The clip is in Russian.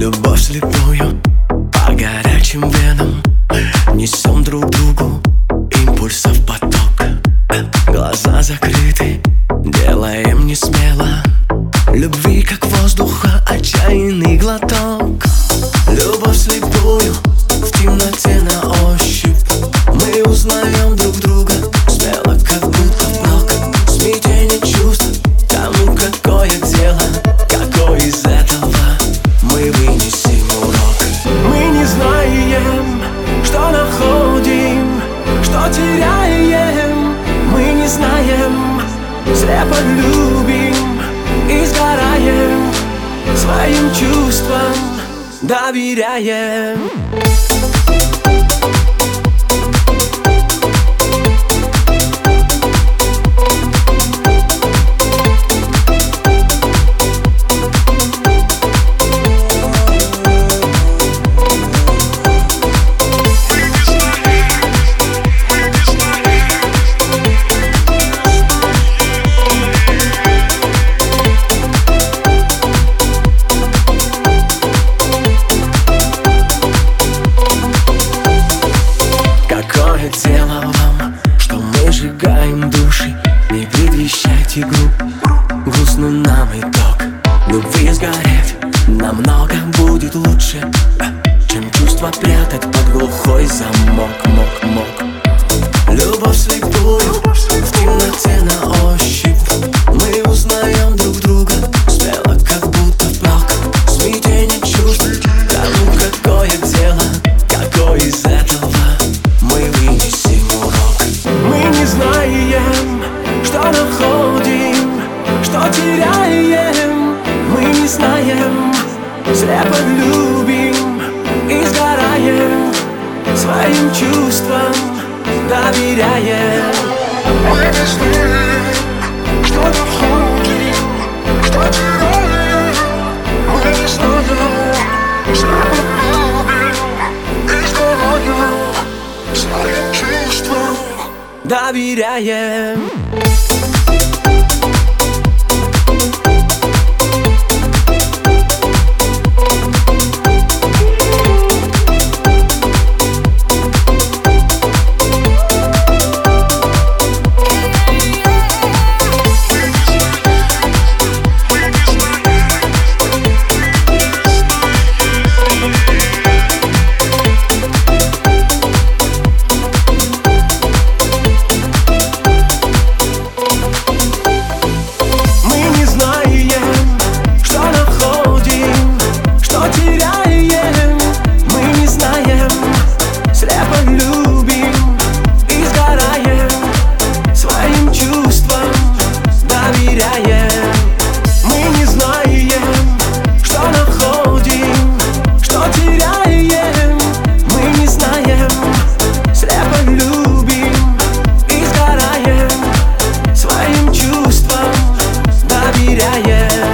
Любовь слепую по горячим венам, несем друг другу импульсов поток. Глаза закрыты, делаем не смело, любви как воздуха отчаянный глоток. Любовь слепую в темноте на ощупь, мы узнаем друг друга смело, как будто впрок. Смятение чувств, кому какое дело, какой из этого мы вынесем урок. Мы не знаем, что находим, что теряем. Мы не знаем, слепо любим и сгораем, своим чувствам доверяем. Какое дело вам, что мы сжигаем души? Не предвещайте игру, грустный нам итог. Любви сгореть намного будет лучше, чем чувства прятать под глухой замок. Любовь слепую в темноте на ощупь, мы узнаем друг друга смело, как будто впрок. Смятение чувств, кому какое дело, какой из этого мы вынесем урок. Мы не знаем, что находим, что теряем. Мы не знаем, слепо любим и сгораем, своим чувствам доверяем. Мы не знаем, что находим, что теряем. Мы не знаем, слепо любим и сгораем, своим чувствам доверяем. Доверяем.